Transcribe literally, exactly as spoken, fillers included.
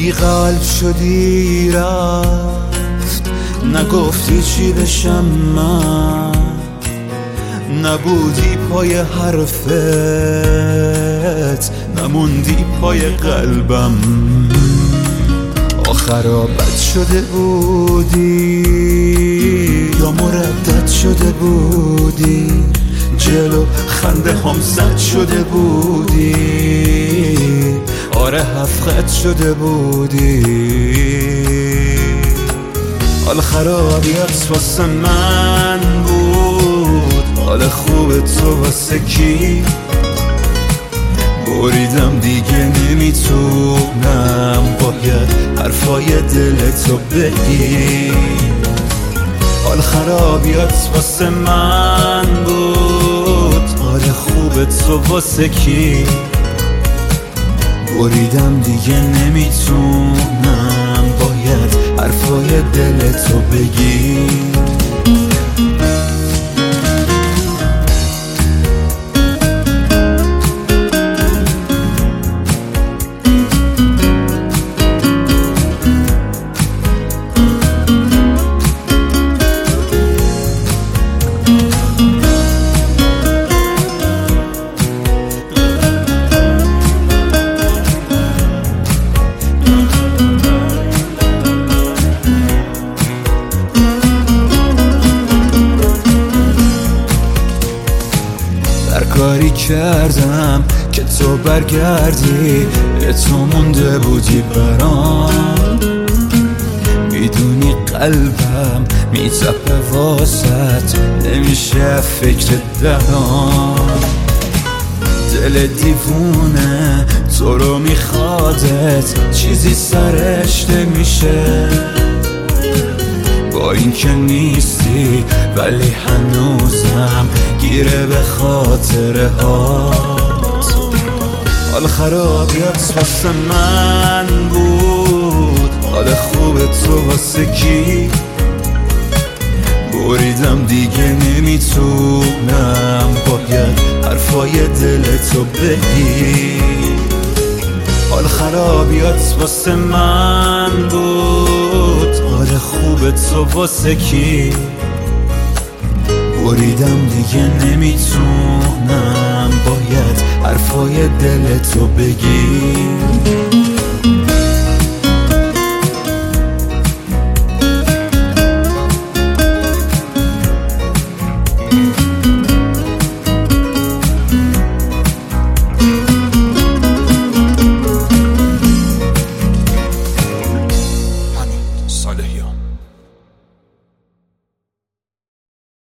بی قلب شدی رفت، نگفتی چی بشم من، نبودی پای حرفت، نموندی پای قلبم. آخرا بد شده بودی یا مردد شده بودی، جلو خنده هم زد شده بودی، آره هفت شده بودی. حال خرابیت واسه من بود، حال خوب تو واسه کی؟ بریدم دیگه نمیتونم، باید حرفای دلتو بگی. حال خرابیات واسه من بود، حال خوب تو واسه کی؟ بریدم دیگه نمیتونم، باید حرفای دلتو بگی. کاری کردم که تو برگردی، تو مونده بودی برام. میدونی قلبم میتپه واسط، نمیشه فکر درام. دل دیوونه تو رو میخوادت، چیزی سرش نمیشه. با این که نیستی ولی هنوزم گیره به خاطره هات. حال خرابیات واسه من بود، حال خوب تو واسه کی؟ بریدم دیگه نمیتونم، باید حرفای دلتو بگی. حال خرابیات واسه من بود، حال خوب تو واسه کی؟ بریدم دیگه نمیتونم، باید حرفای دلتو بگی.